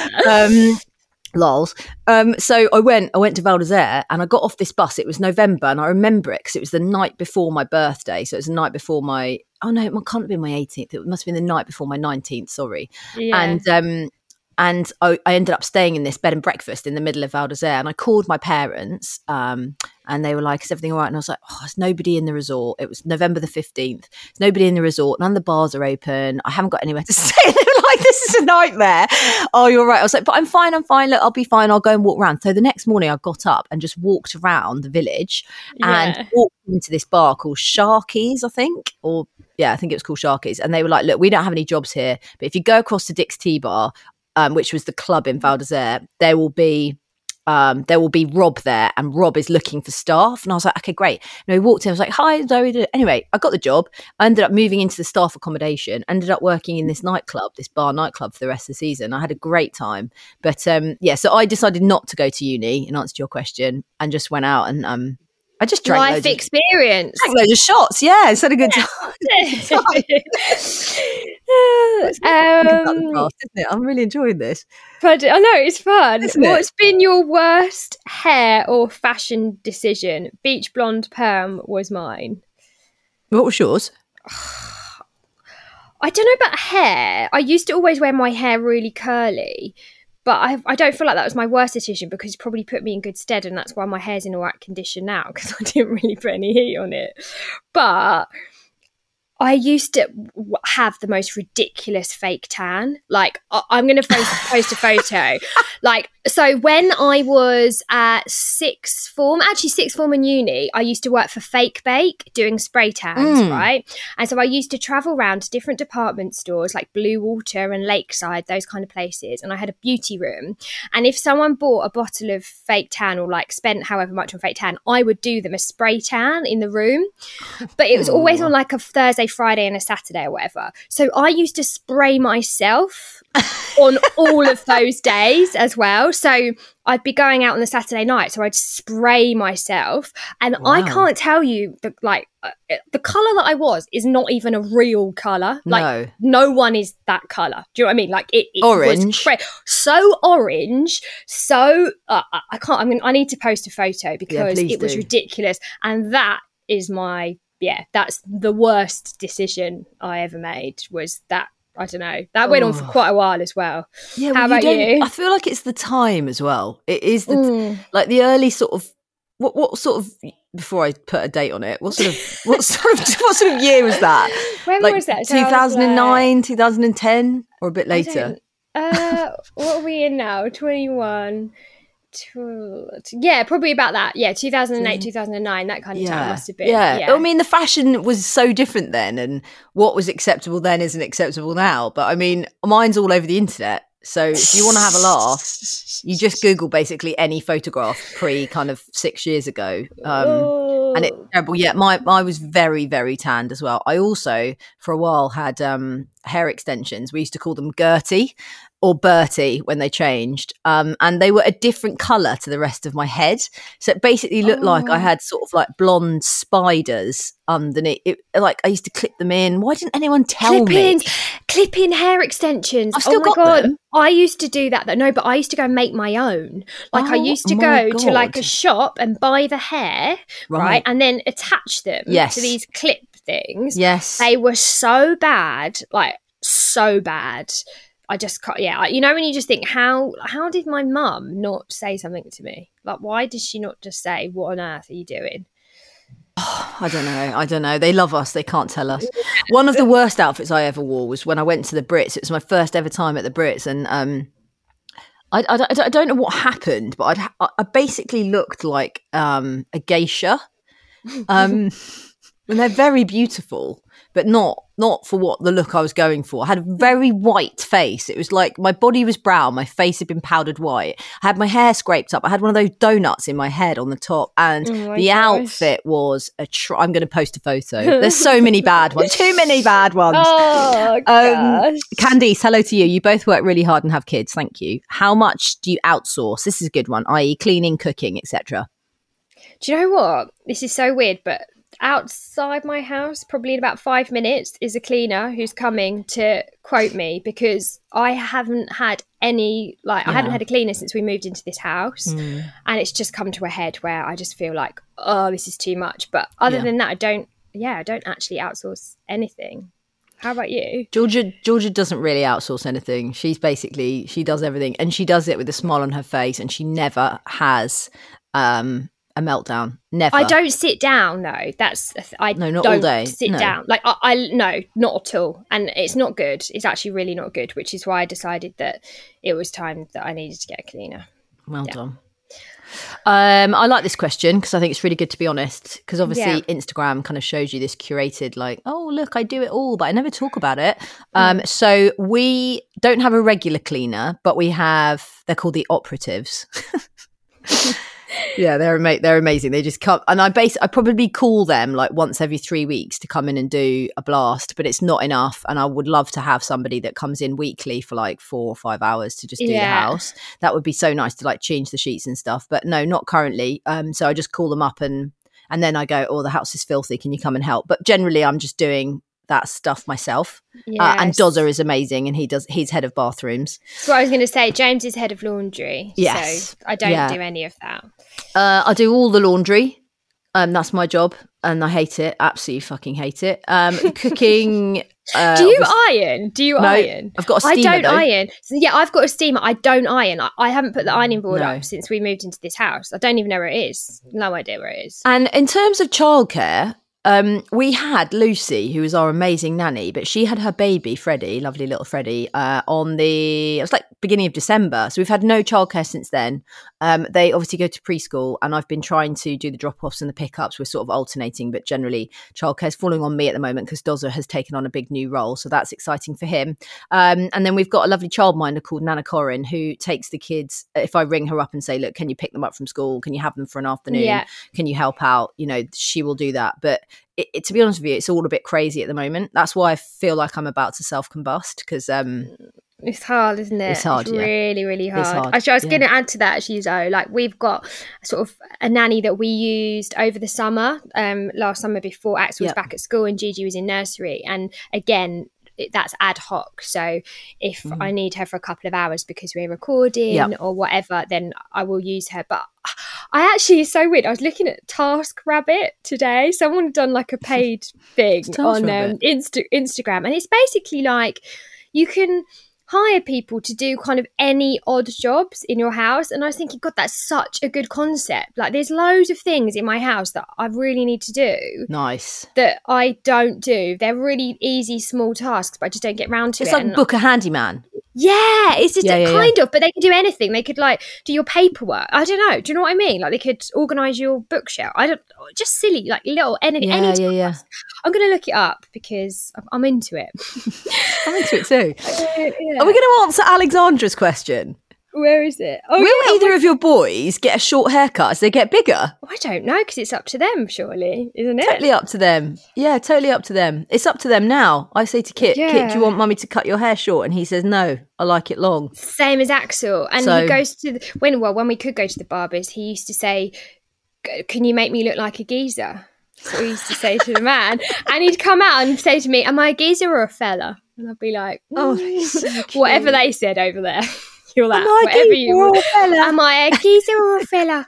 Lols. So I went to Val d'Isere and I got off this bus. It was November and I remember it because it was the night before my birthday. So it was the night before it can't have been my 18th. It must have been the night before my 19th, sorry. Yeah. And I ended up staying in this bed and breakfast in the middle of Val d'Isere and I called my parents and they were like, is everything all right? And I was like, oh, there's nobody in the resort. It was November the 15th. There's nobody in the resort. None of the bars are open. I haven't got anywhere to stay. They were like, this is a nightmare. Oh, you're right. I was like, but I'm fine. Look, I'll be fine. I'll go and walk around. So the next morning I got up and just walked around the village and walked into this bar called Sharky's, I think. I think it was called Sharky's. And they were like, look, we don't have any jobs here. But if you go across to Dick's Tea Bar, which was the club in Val d'Isere, there will be Rob there and Rob is looking for staff. And I was like, okay, great. And we walked in, I was like, hi, Zoe. Anyway, I got the job. I ended up moving into the staff accommodation, ended up working in this bar nightclub for the rest of the season. I had a great time. But so I decided not to go to uni, in answer to your question, and just went out and I just drank life experience. Drank loads of shots. Yeah, it's had a good time. I'm really enjoying this. But I know it's fun. Isn't What's it? been your worst hair or fashion decision? Beach blonde perm was mine. What was yours? I don't know about hair. I used to always wear my hair really curly. But I don't feel like that was my worst decision because it probably put me in good stead, and that's why my hair's in all right condition now because I didn't really put any heat on it. But I used to have the most ridiculous fake tan. Like, I'm going to post a photo. Like, so when I was at sixth form in uni, I used to work for Fake Bake doing spray tans, right? And so I used to travel around to different department stores like Blue Water and Lakeside, those kind of places. And I had a beauty room. And if someone bought a bottle of fake tan or like spent however much on fake tan, I would do them a spray tan in the room. But it was always on like a Thursday, Friday and a Saturday or whatever. So I used to spray myself on all of those days as well. So I'd be going out on the Saturday night, so I'd spray myself. And I can't tell you, the colour that I was is not even a real colour. Like, no one is that colour. Do you know what I mean? Like, it orange. Was so orange. So, I can't, I need to post a photo because it was ridiculous. And that is that's the worst decision I ever made, was that. I don't know. That went on for quite a while as well. Yeah. How about you? I feel like it's the time as well. It is like the early sort of what sort of, before I put a date on it, what sort of year was that? When was that? 2009, 2010, or a bit later? What are we in now? 21. Yeah, probably about that. Yeah, 2008, 2009, that kind of time must have been. Yeah. I mean, the fashion was so different then, and what was acceptable then isn't acceptable now. But I mean, mine's all over the internet. So if you want to have a laugh, you just Google basically any photograph pre kind of 6 years ago. And it's terrible. Yeah, I was very, very tanned as well. I also, for a while, had hair extensions. We used to call them Gertie or Bertie when they changed. And they were a different colour to the rest of my head. So it basically looked like I had sort of like blonde spiders underneath. Like, I used to clip them in. Why didn't anyone tell me? Clip-in hair extensions. I've still got them. I used to do that. No, but I used to go and make my own. Like, I used to go to like a shop and buy the hair, right? And then attach them to these clip things. Yes. They were so bad, like so bad. I just can't, you know, when you just think, how did my mum not say something to me? Like, why did she not just say, what on earth are you doing? Oh, I don't know. They love us. They can't tell us. One of the worst outfits I ever wore was when I went to the Brits. It was my first ever time at the Brits. And I don't know what happened, but I basically looked like a geisha. And they're very beautiful, but not for what the look I was going for. I had a very white face. It was like my body was brown, my face had been powdered white. I had my hair scraped up. I had one of those donuts in my head on the top, and the outfit was I'm going to post a photo. There's so many bad ones, too many bad ones. Oh, gosh. Candice, hello to you. You both work really hard and have kids. Thank you. How much do you outsource? This is a good one, i.e. cleaning, cooking, etc. Do you know what? This is so weird, but outside my house, probably in about 5 minutes, is a cleaner who's coming to quote me, because I haven't had any, I haven't had a cleaner since we moved into this house, and it's just come to a head where I just feel like, oh, this is too much. But other than that, I don't actually outsource anything. How about you? Georgia doesn't really outsource anything. She does everything, and she does it with a smile on her face, and she never has a meltdown. Never. I don't sit down though. Not all day. Sit down. Like I no, not at all. And it's not good. It's actually really not good, which is why I decided that it was time that I needed to get a cleaner. Well done. I like this question because I think it's really good to be honest, because obviously Instagram kind of shows you this curated, like, oh look, I do it all, but I never talk about it. So we don't have a regular cleaner, but they're called the operatives. Yeah, they're amazing. They just come, and I probably call them like once every 3 weeks to come in and do a blast, but it's not enough. And I would love to have somebody that comes in weekly for like 4 or 5 hours to just do the house. That would be so nice to like change the sheets and stuff. But no, not currently. So I just call them up and then I go, oh, the house is filthy. Can you come and help? But generally, I'm just doing that stuff myself. And Dozza is amazing, and he's head of bathrooms. That's what I was going to say. James is head of laundry. Yes. So I don't do any of that. I do all the laundry. That's my job, and I hate it. Absolutely fucking hate it. Cooking. Do you iron? Iron? I've got a steamer. I don't iron. So, I've got a steamer. I don't iron. I haven't put the ironing board up since we moved into this house. I don't even know where it is. No idea where it is. And in terms of childcare, We had Lucy, who was our amazing nanny, but she had her baby, Freddie, lovely little Freddie, it was like beginning of December. So we've had no childcare since then. They obviously go to preschool, and I've been trying to do the drop-offs and the pickups. We're sort of alternating, but generally childcare's falling on me at the moment because Dozer has taken on a big new role. So that's exciting for him. And then we've got a lovely childminder called Nana Corin, who takes the kids. If I ring her up and say, look, can you pick them up from school? Can you have them for an afternoon? Yeah. Can you help out? You know, she will do that. But to be honest with you, it's all a bit crazy at the moment. That's why I feel like I'm about to self-combust because it's hard, isn't it? It's hard, really, really hard. It's hard. Actually, I was going to add to that, actually, Zoe. Like, we've got sort of a nanny that we used over the summer, last summer before Axel was back at school and Gigi was in nursery. And again, that's ad hoc. So if I need her for a couple of hours because we're recording or whatever, then I will use her. But I actually, it's so weird. I was looking at TaskRabbit today. Someone had done like a paid thing on Instagram. And it's basically like you can hire people to do kind of any odd jobs in your house. And I was thinking, God, that's such a good concept. Like, there's loads of things in my house that I really need to do. Nice. That I don't do. They're really easy, small tasks, but I just don't get round to it. It's like book a handyman. Yeah, it's just kind of, but they can do anything. They could like do your paperwork. I don't know. Do you know what I mean? Like they could organise your bookshelf. Just silly, like little anything. I'm going to look it up because I'm into it. I'm into it too. Are we going to answer Alexandra's question? Where is it? Oh, will either of your boys get a short haircut as they get bigger? I don't know, because it's up to them, surely, isn't it? Totally up to them. Yeah, totally up to them. It's up to them now. I say to Kit, Kit, do you want mummy to cut your hair short? And he says, no, I like it long. Same as Axel. And he goes to, when we could go to the barbers, he used to say, can you make me look like a geezer? So he used to say to the man. And he'd come out and say to me, am I a geezer or a fella? And I'd be like, whatever they said over there. You're that. Whatever you want. Am I a geezer or a fella?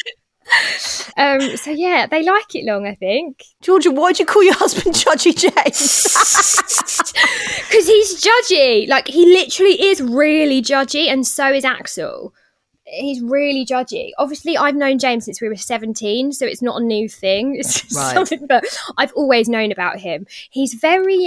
So yeah, they like it long, I think. Georgia, why do you call your husband Judgy James? Because he's judgy. Like, he literally is really judgy, and so is Axel. He's really judgy. Obviously, I've known James since we were 17, so it's not a new thing. It's just something that I've always known about him. He's very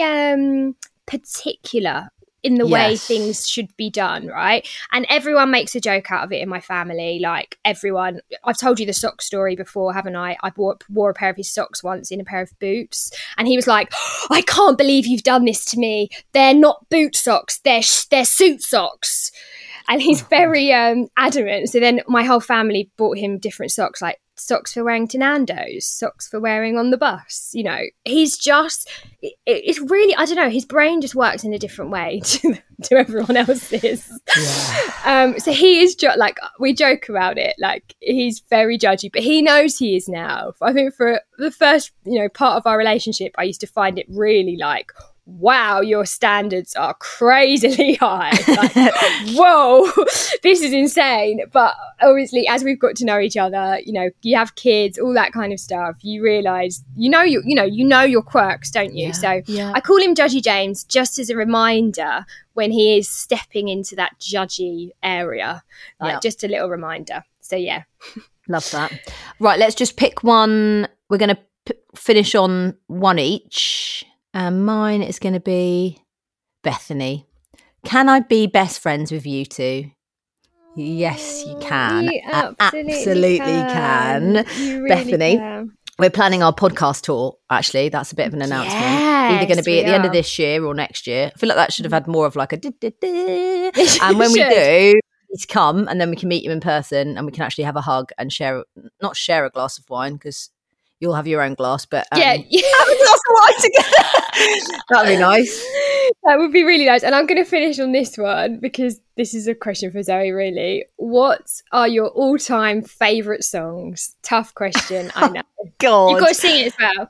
particular in the way things should be done, right? And everyone makes a joke out of it in my family. Like, everyone, I've told you the sock story before, haven't I? I wore a pair of his socks once in a pair of boots, and he was like, I can't believe you've done this to me. They're not boot socks, they're suit socks. And he's very adamant. So then my whole family bought him different socks, like socks for wearing to Nando's, socks for wearing on the bus. You know, he's just, it's really, I don't know, his brain just works in a different way to everyone else's. Yeah. So he is, like, we joke about it, like, he's very judgy, but he knows he is now. I think for the first, part of our relationship, I used to find it really like, wow, your standards are crazily high. Like, whoa, this is insane. But obviously, as we've got to know each other, you have kids, all that kind of stuff, you realise, you know your quirks, don't you? Yeah, I call him Judgy James just as a reminder when he is stepping into that judgy area, just a little reminder. So yeah. Love that. Right, let's just pick one. We're going to finish on one each. And mine is going to be Bethany. Can I be best friends with you two? Yes, you can. You absolutely can. You really Bethany, can. We're planning our podcast tour, actually. That's a bit of an announcement. Either going to be at the end of this year or next year. I feel like that should have had more of like a and when we do, please come, and then we can meet you in person and we can actually have a hug and not share a glass of wine, because you'll have your own glass, but have a glass of wine together. That'd be nice. That would be really nice. And I'm going to finish on this one because this is a question for Zoe, really. What are your all-time favourite songs? Tough question, I know. God. You've got to sing it as well.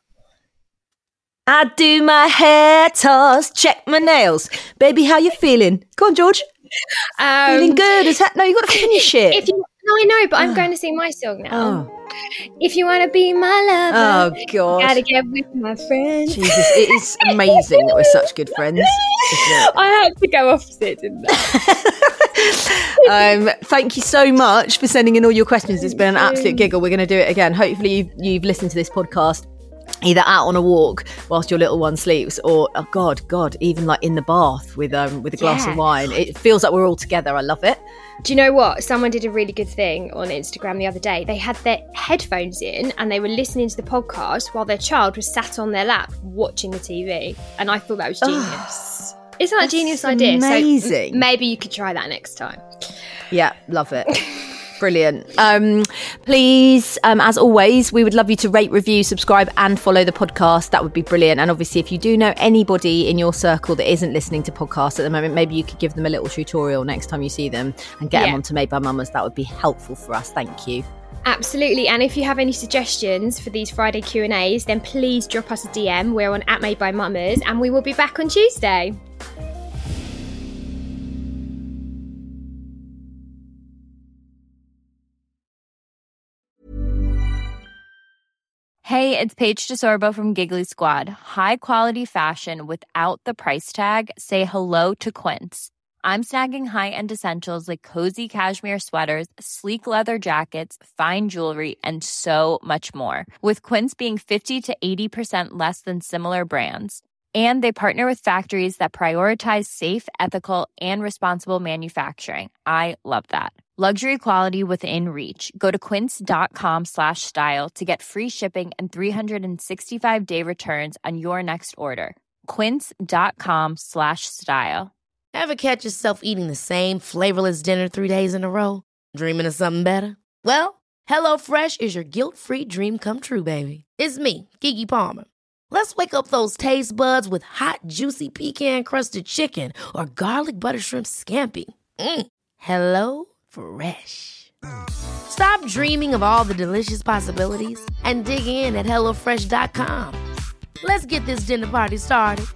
I do my hair toss, check my nails. Baby, how you feeling? Go on, George. Feeling good as no, you got to finish it. No, I know, but I'm going to sing my song now. If you want to be my lover, God, gotta get with my friends. Jesus, it is amazing that we're such good friends. I had to go opposite, didn't I? Thank you so much for sending in all your questions. It's been an absolute giggle. We're going to do it again. Hopefully you've listened to this podcast either out on a walk whilst your little one sleeps, or oh god, even like in the bath with a glass of wine. It feels like we're all together. I love it. Do you know what? Someone did a really good thing on Instagram the other day. They had their headphones in and they were listening to the podcast while their child was sat on their lap watching the TV. And I thought that was genius. Isn't that a genius idea? Amazing. So maybe you could try that next time. Yeah, love it. Brilliant. Please, as always, we would love you to rate, review, subscribe and follow the podcast. That would be brilliant. And obviously, if you do know anybody in your circle that isn't listening to podcasts at the moment, maybe you could give them a little tutorial next time you see them and get them onto Made by Mamas. That would be helpful for us. Thank you. Absolutely. And if you have any suggestions for these Friday Q&As, then please drop us a DM. We're on @MadeByMamas and we will be back on Tuesday. Hey, it's Paige DeSorbo from Giggly Squad. High quality fashion without the price tag. Say hello to Quince. I'm snagging high-end essentials like cozy cashmere sweaters, sleek leather jackets, fine jewelry, and so much more. With Quince being 50 to 80% less than similar brands. And they partner with factories that prioritize safe, ethical, and responsible manufacturing. I love that. Luxury quality within reach. Go to quince.com/style to get free shipping and 365-day returns on your next order. Quince.com/style. Ever catch yourself eating the same flavorless dinner 3 days in a row? Dreaming of something better? Well, HelloFresh is your guilt-free dream come true, baby. It's me, Keke Palmer. Let's wake up those taste buds with hot, juicy pecan-crusted chicken or garlic butter shrimp scampi. Hello Fresh. Stop dreaming of all the delicious possibilities and dig in at HelloFresh.com. Let's get this dinner party started.